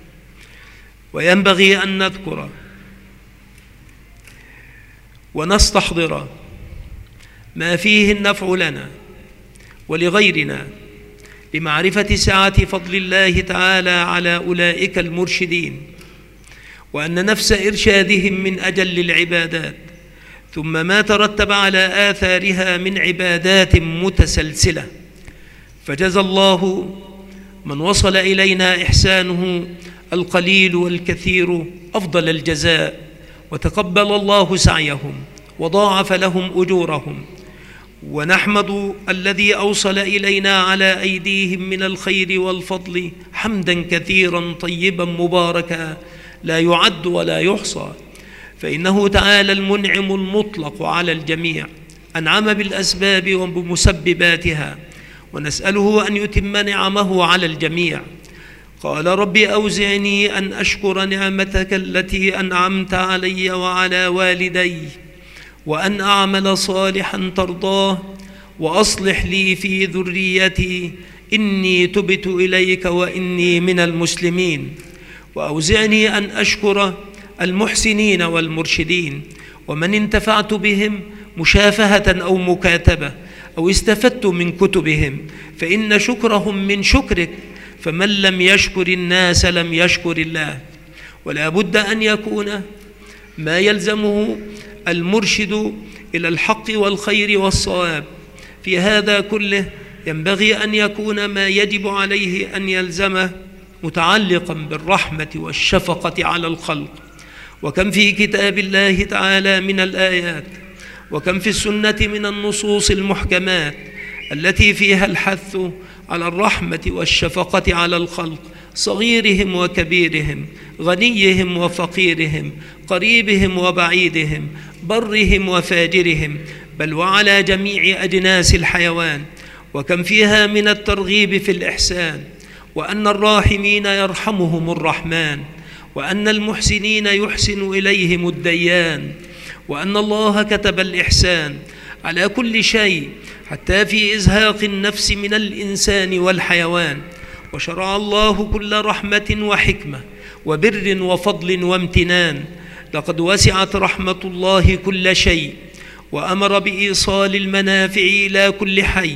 وينبغي أن نذكر ونستحضر ما فيه النفع لنا ولغيرنا لمعرفة سعة فضل الله تعالى على أولئك المرشدين، وأن نفس إرشادهم من أجل العبادات، ثم ما ترتب على آثارها من عبادات متسلسلة. فجزى الله من وصل إلينا إحسانه القليل والكثير أفضل الجزاء، وتقبل الله سعيهم وضاعف لهم أجورهم. ونحمد الذي أوصل إلينا على أيديهم من الخير والفضل حمدا كثيرا طيبا مباركا لا يعد ولا يحصى، فإنه تعالى المنعم المطلق على الجميع، أنعم بالأسباب وبمسبباتها، ونسأله أن يتم نعمه على الجميع. قال رب أوزعني أن أشكر نعمتك التي أنعمت علي وعلى والدي، وأن أعمل صالحا ترضاه، وأصلح لي في ذريتي إني تبت إليك وإني من المسلمين. وأوزعني أن أشكر المحسنين والمرشدين ومن انتفعت بهم مشافهة أو مكاتبة أو استفدت من كتبهم، فإن شكرهم من شكرك، فمن لم يشكر الناس لم يشكر الله. ولا بد أن يكون ما يلزمه المرشد إلى الحق والخير والصواب. في هذا كله ينبغي أن يكون ما يجب عليه أن يلزمه متعلقا بالرحمة والشفقة على الخلق. وكم في كتاب الله تعالى من الآيات، وكم في السنة من النصوص المحكمات التي فيها الحث على الرحمة والشفقة على الخلق، صغيرهم وكبيرهم، غنيهم وفقيرهم، قريبهم وبعيدهم، برهم وفاجرهم، بل وعلى جميع أجناس الحيوان. وكم فيها من الترغيب في الإحسان، وأن الراحمين يرحمهم الرحمن، وأن المحسنين يحسن إليهم الديان، وأن الله كتب الإحسان على كل شيء حتى في إزهاق النفس من الإنسان والحيوان، وشرع الله كل رحمة وحكمة وبر وفضل وامتنان. لقد وسعت رحمة الله كل شيء، وأمر بإيصال المنافع إلى كل حي،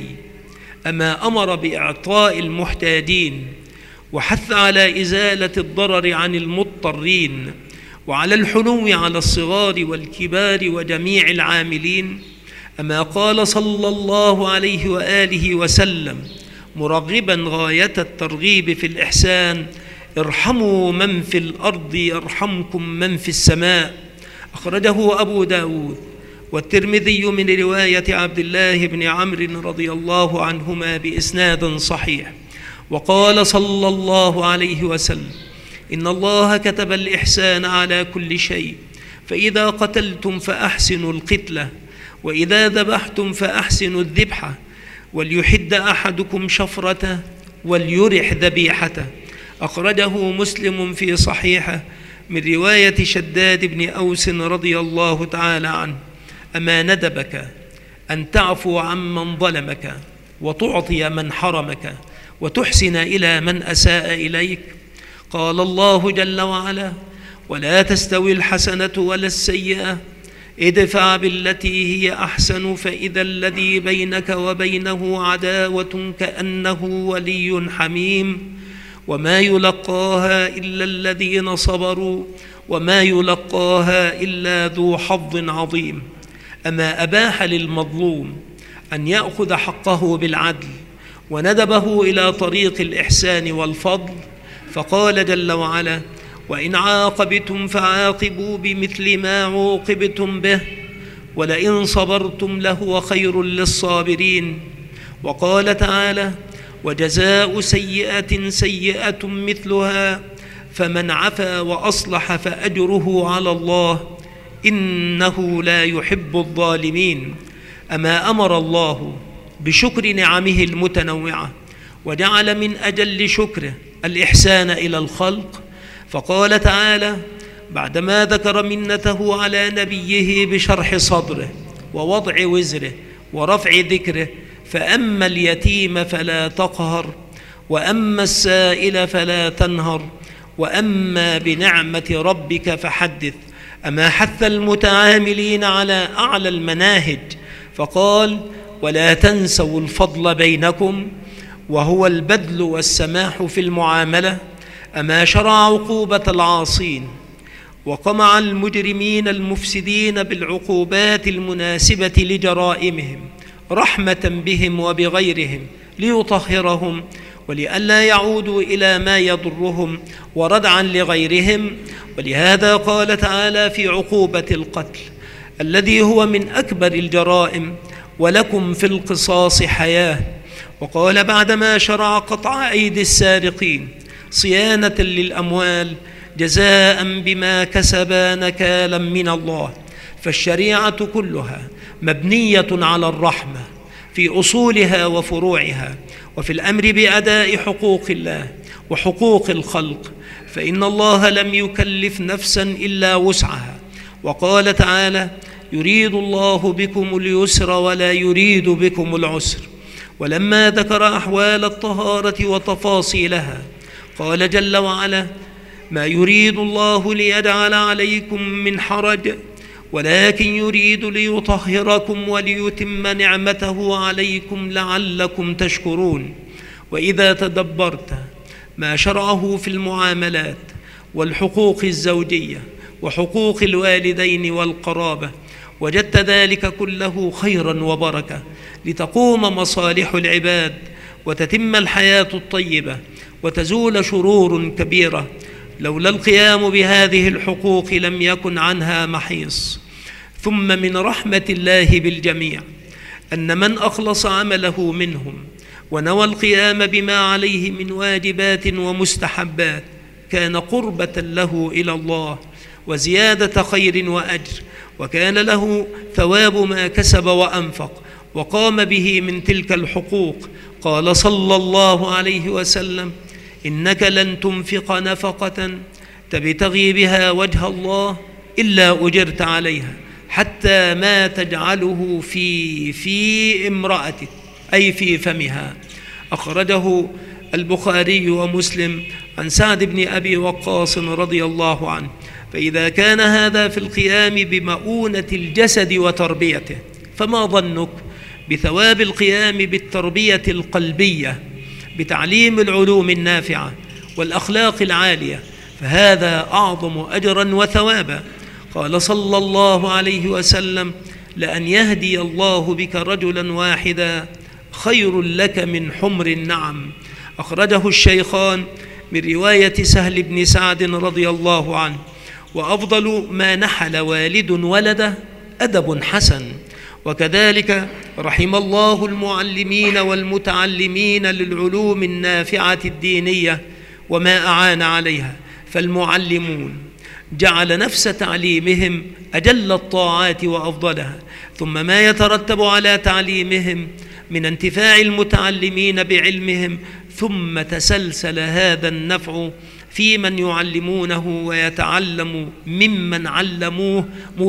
أما أمر بإعطاء المحتاجين، وحث على إزالة الضرر عن المضطرين، وعلى الحنو على الصغار والكبار وجميع العاملين. أما قال صلى الله عليه وآله وسلم مرغبا غاية الترغيب في الإحسان: ارحموا من في الأرض يرحمكم من في السماء. أخرجه أبو داود والترمذي من رواية عبد الله بن عمرو رضي الله عنهما بإسناد صحيح. وقال صلى الله عليه وسلم: إن الله كتب الإحسان على كل شيء، فإذا قتلتم فأحسنوا القتلة، وإذا ذبحتم فأحسنوا الذبحة، وليحد أحدكم شفرته وليرح ذبيحته. أخرجه مسلم في صحيحه من رواية شداد بن أوس رضي الله تعالى عنه: أما ندبك أن تعفو عمن ظلمك، وتعطي من حرمك، وتحسن إلى من أساء إليك؟ قال الله جل وعلا: ولا تستوي الحسنة ولا السيئة، ادفع بالتي هي أحسن، فإذا الذي بينك وبينه عداوة كأنه ولي حميم، وما يلقاها إلا الذين صبروا، وما يلقاها إلا ذو حظ عظيم. أما أباح للمظلوم أن يأخذ حقه بالعدل، وندبه إلى طريق الإحسان والفضل، فقال جل وعلا: وإن عاقبتم فعاقبوا بمثل ما عوقبتم به، ولئن صبرتم لهو خير للصابرين. وقال تعالى: وجزاء سيئة سيئة مثلها، فمن عفا وأصلح فأجره على الله، إنه لا يحب الظالمين. أما أمر الله بشكر نعمه المتنوعة، وجعل من أجل شكره الإحسان إلى الخلق، فقال تعالى بعدما ذكر منته على نبيه بشرح صدره ووضع وزره ورفع ذكره: فأما اليتيم فلا تقهر، وأما السائل فلا تنهر، وأما بنعمة ربك فحدث. أما حث المتعاملين على أعلى المناهج، فقال: ولا تنسوا الفضل بينكم، وهو البذل والسماح في المعاملة. أما شرع عقوبة العاصين، وقمع المجرمين المفسدين بالعقوبات المناسبة لجرائمهم، رحمة بهم وبغيرهم، ليطهرهم ولئلا يعودوا إلى ما يضرهم، وردعا لغيرهم. ولهذا قال تعالى في عقوبة القتل الذي هو من أكبر الجرائم: ولكم في القصاص حياة. وقال بعدما شرع قطع أيدي السارقين صيانة للأموال جزاء بما كسبا نكالا من الله. فالشريعة كلها مبنية على الرحمة في أصولها وفروعها، وفي الأمر بأداء حقوق الله وحقوق الخلق، فإن الله لم يكلف نفسا إلا وسعها. وقال تعالى: يريد الله بكم اليسر ولا يريد بكم العسر. ولما ذكر أحوال الطهارة وتفاصيلها قال جل وعلا: ما يريد الله ليجعل عليكم من حرج، ولكن يريد ليطهركم وليتم نعمته عليكم لعلكم تشكرون. وإذا تدبرت ما شرعه في المعاملات والحقوق الزوجية وحقوق الوالدين والقرابة، وجدت ذلك كله خيرا وبركة، لتقوم مصالح العباد وتتم الحياة الطيبة وتزول شرور كبيرة. لولا القيام بهذه الحقوق لم يكن عنها محيص. ثم من رحمة الله بالجميع أن من أخلص عمله منهم ونوى القيام بما عليه من واجبات ومستحبات كان قربة له إلى الله وزيادة خير وأجر، وكان له ثواب ما كسب وأنفق، وقام به من تلك الحقوق. قال صلى الله عليه وسلم: إنك لن تنفق نفقة تبتغي بها وجه الله إلا أجرت عليها حتى ما تجعله في امرأتك، أي في فمها. أخرجه البخاري ومسلم عن سعد بن أبي وقاص رضي الله عنه. فإذا كان هذا في القيام بمؤونة الجسد وتربيته، فما ظنك بثواب القيام بالتربية القلبية بتعليم العلوم النافعة والأخلاق العالية، فهذا أعظم أجرا وثوابا. قال صلى الله عليه وسلم: لأن يهدي الله بك رجلا واحدا خير لك من حمر النعم. أخرجه الشيخان من رواية سهل بن سعد رضي الله عنه. وأفضل ما نحل والد ولده أدب حسن. وكذلك رحم الله المعلمين والمتعلمين للعلوم النافعة الدينية وما أعان عليها، فالمعلمون جعل نفس تعليمهم أجل الطاعات وأفضلها، ثم ما يترتب على تعليمهم من انتفاع المتعلمين بعلمهم، ثم تسلسل هذا النفع في من يعلمونه ويتعلم ممن علموه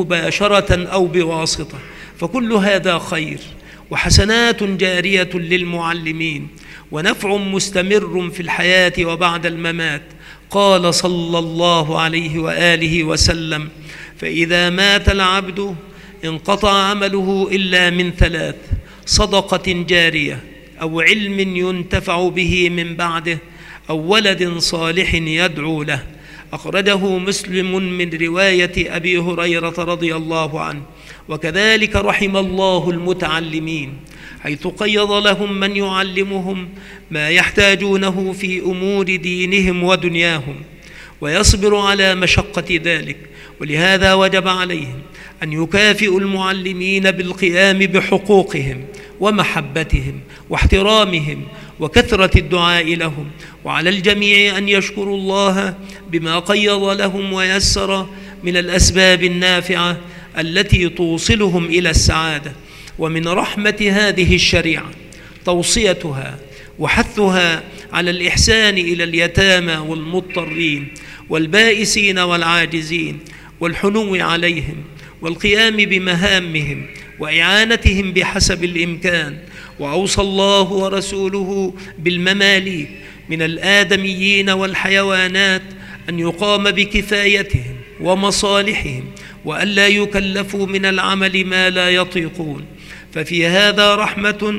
مباشرة أو بواسطة، فكل هذا خير وحسنات جارية للمعلمين ونفع مستمر في الحياة وبعد الممات. قال صلى الله عليه وآله وسلم: فإذا مات العبد انقطع عمله إلا من ثلاث: صدقة جارية، أو علم ينتفع به من بعده، أو ولد صالح يدعو له. أخرجه مسلم من رواية أبي هريرة رضي الله عنه. وكذلك رحم الله المتعلمين، حيث قيض لهم من يعلمهم ما يحتاجونه في أمور دينهم ودنياهم، ويصبر على مشقة ذلك. ولهذا وجب عليهم أن يكافئوا المعلمين بالقيام بحقوقهم ومحبتهم واحترامهم وكثرة الدعاء لهم. وعلى الجميع أن يشكروا الله بما قيض لهم ويسر من الأسباب النافعة التي توصلهم إلى السعادة. ومن رحمة هذه الشريعة توصيتها وحثها على الإحسان إلى اليتامى والمضطرين والبائسين والعاجزين، والحنو عليهم والقيام بمهامهم وإعانتهم بحسب الإمكان. وأوصى الله ورسوله بالمماليك من الآدميين والحيوانات أن يقام بكفايتهم ومصالحهم، وألا يكلفوا من العمل ما لا يطيقون. ففي هذا رحمة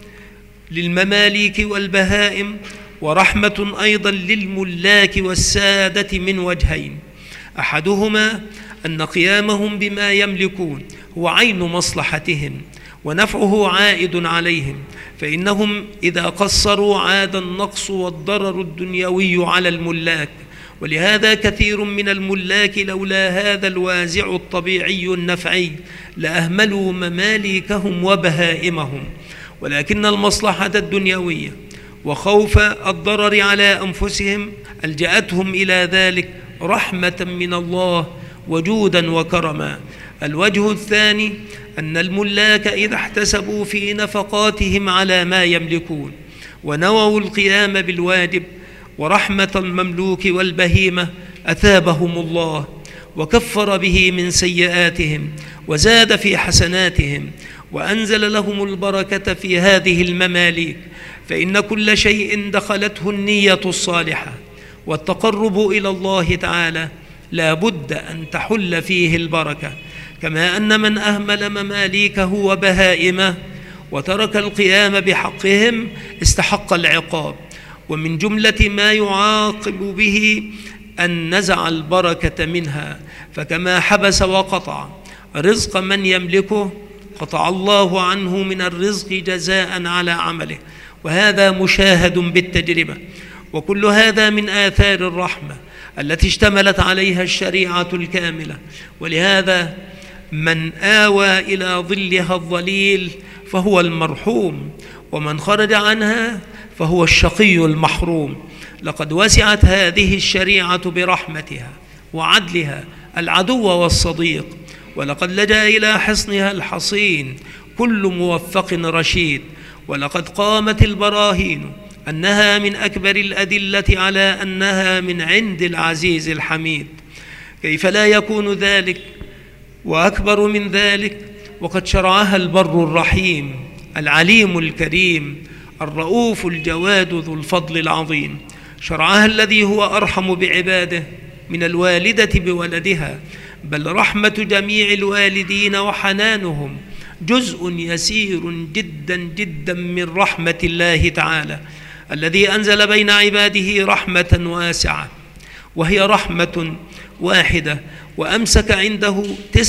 للمماليك والبهائم، ورحمة أيضا للملاك والسادة من وجهين: أحدهما أن قيامهم بما يملكون هو عين مصلحتهم ونفعه عائد عليهم، فإنهم إذا قصروا عاد النقص والضرر الدنيوي على الملاك. ولهذا كثير من الملاك لولا هذا الوازع الطبيعي النفعي لأهملوا مماليكهم وبهائمهم، ولكن المصلحة الدنيوية وخوف الضرر على أنفسهم ألجأتهم إلى ذلك رحمة من الله وجودا وكرما. الوجه الثاني أن الملاك إذا احتسبوا في نفقاتهم على ما يملكون ونووا القيام بالواجب ورحمة المملوك والبهيمة، أثابهم الله وكفر به من سيئاتهم وزاد في حسناتهم، وأنزل لهم البركة في هذه المماليك. فإن كل شيء دخلته النية الصالحة والتقرب إلى الله تعالى لا بد أن تحل فيه البركة، كما أن من أهمل مماليكه وبهائمه وترك القيام بحقهم استحق العقاب. ومن جملة ما يعاقب به أن نزع البركة منها، فكما حبس وقطع رزق من يملكه قطع الله عنه من الرزق جزاء على عمله، وهذا مشاهد بالتجربة. وكل هذا من آثار الرحمة التي اشتملت عليها الشريعة الكاملة. ولهذا من آوى إلى ظلها الظليل فهو المرحوم، ومن خرج عنها فهو الشقي المحروم. لقد وسعت هذه الشريعة برحمتها وعدلها العدو والصديق، ولقد لجأ إلى حصنها الحصين كل موفق رشيد. ولقد قامت البراهين أنها من أكبر الأدلة على أنها من عند العزيز الحميد. كيف لا يكون ذلك وأكبر من ذلك وقد شرعها البر الرحيم العليم الكريم الرؤوف الجواد ذو الفضل العظيم. شرعها الذي هو أرحم بعباده من الوالدة بولدها، بل رحمة جميع الوالدين وحنانهم جزء يسير جدا جدا من رحمة الله تعالى، الذي أنزل بين عباده رحمة واسعة، وهي رحمة واحدة، وأمسك عنده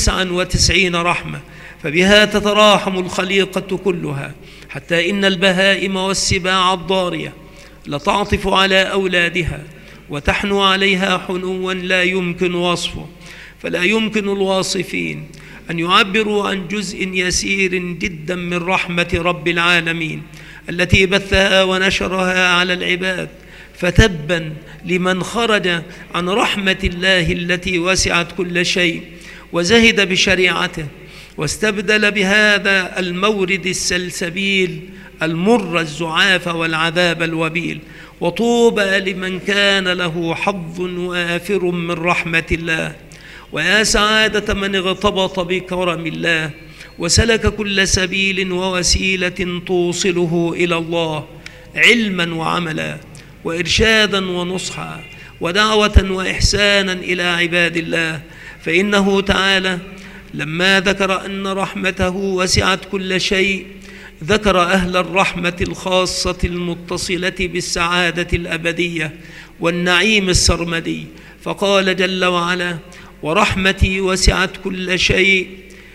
99 رحمة، فبها تتراحم الخليقة كلها، حتى إن البهائم والسباع الضارية لتعطف على أولادها وتحنو عليها حنوا لا يمكن وصفه. فلا يمكن الواصفين أن يعبروا عن جزء يسير جدا من رحمة رب العالمين التي بثها ونشرها على العباد. فتبا لمن خرج عن رحمة الله التي وسعت كل شيء وزهد بشريعته واستبدل بهذا المورد السلسبيل المر الزعاف والعذاب الوبيل. وطوبى لمن كان له حظ وافر من رحمة الله، ويا سعادة من اغتبط بكرم الله وسلك كل سبيل ووسيلة توصله إلى الله علما وعملا وإرشادا ونصحا ودعوة وإحسانا إلى عباد الله. فإنه تعالى لما ذكر أن رحمته وسعت كل شيء ذكر أهل الرحمة الخاصة المتصلة بالسعادة الأبدية والنعيم السرمدي، فقال جل وعلا: ورحمتي وسعت كل شيء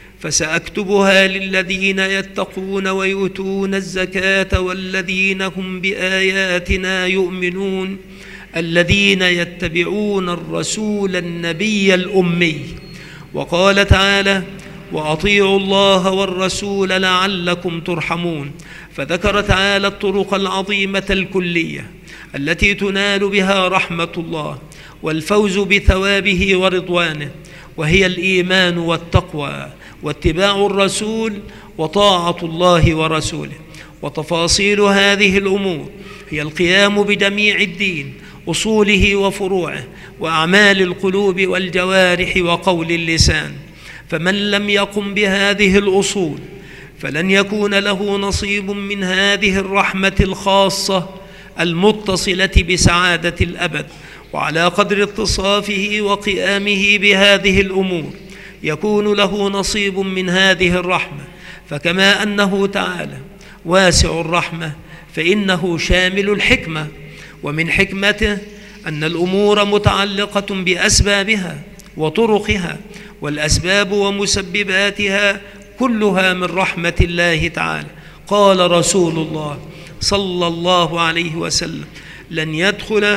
فسأكتبها للذين يتقون ويؤتون الزكاة والذين هم بآياتنا يؤمنون الذين يتبعون الرسول النبي الأمي. وقال تعالى: وأطيعوا الله والرسول لعلكم ترحمون. فذكر تعالى الطرق العظيمة الكلية التي تنال بها رحمة الله والفوز بثوابه ورضوانه، وهي الإيمان والتقوى واتباع الرسول وطاعة الله ورسوله. وتفاصيل هذه الأمور هي القيام بجميع الدين أصوله وفروعه وأعمال القلوب والجوارح وقول اللسان. فمن لم يقم بهذه الأصول فلن يكون له نصيب من هذه الرحمة الخاصة المتصلة بسعادة الأبد. وعلى قدر اتصافه وقيامه بهذه الأمور يكون له نصيب من هذه الرحمة. فكما أنه تعالى واسع الرحمة فإنه شامل الحكمة، ومن حكمته أن الأمور متعلقة بأسبابها وطرقها، والأسباب ومسبباتها كلها من رحمة الله تعالى. قال رسول الله صلى الله عليه وسلم: لن يدخل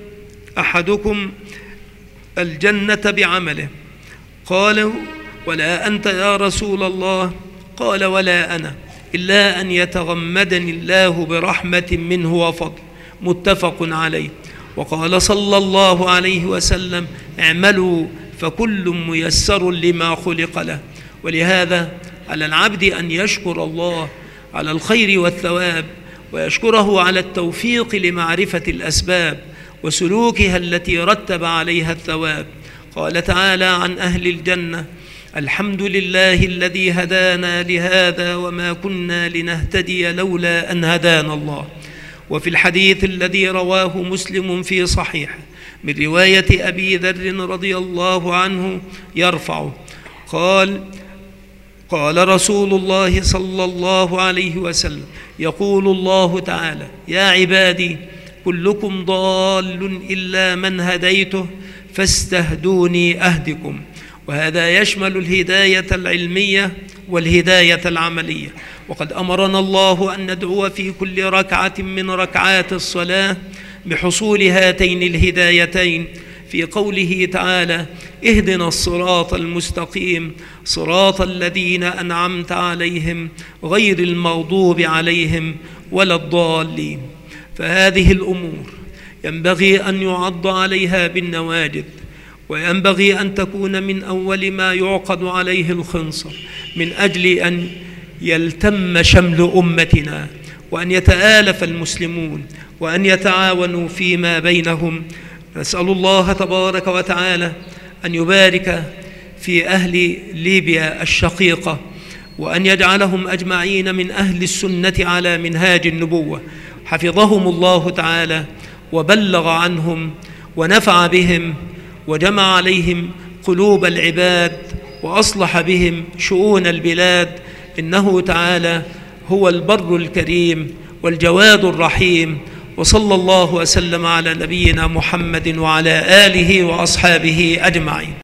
أحدكم الجنة بعمله. قالوا: ولا أنت يا رسول الله؟ قال: ولا أنا، إلا أن يتغمدني الله برحمة منه وفضل. متفق عليه. وقال صلى الله عليه وسلم: اعملوا فكل ميسر لما خلق له. ولهذا على العبد أن يشكر الله على الخير والثواب، ويشكره على التوفيق لمعرفة الأسباب وسلوكها التي رتب عليها الثواب. قال تعالى عن أهل الجنة: الحمد لله الذي هدانا لهذا وما كنا لنهتدي لولا أن هدانا الله. وفي الحديث الذي رواه مسلم في صحيحه من رواية أبي ذر رضي الله عنه يرفعه قال رسول الله صلى الله عليه وسلم: يقول الله تعالى: يا عبادي كلكم ضال إلا من هديته فاستهدوني أهدكم. وهذا يشمل الهداية العلمية والهداية العملية. وقد أمرنا الله أن ندعو في كل ركعة من ركعات الصلاة بحصول هاتين الهدايتين في قوله تعالى: اهدنا الصراط المستقيم صراط الذين أنعمت عليهم غير المغضوب عليهم ولا الضالين. فهذه الأمور ينبغي أن يعض عليها بالنواجذ، وينبغي أن تكون من أول ما يعقد عليه الخنصر من أجل أن يلتم شمل أمتنا، وأن يتآلف المسلمون، وأن يتعاونوا فيما بينهم. نسأل الله تبارك وتعالى أن يبارك في أهل ليبيا الشقيقة، وأن يجعلهم أجمعين من أهل السنة على منهاج النبوة. حفظهم الله تعالى وبلغ عنهم ونفع بهم، وجمع عليهم قلوب العباد، وأصلح بهم شؤون البلاد. إنه تعالى هو البر الكريم والجواد الرحيم. وصلى الله وسلم على نبينا محمد وعلى آله وأصحابه أجمعين.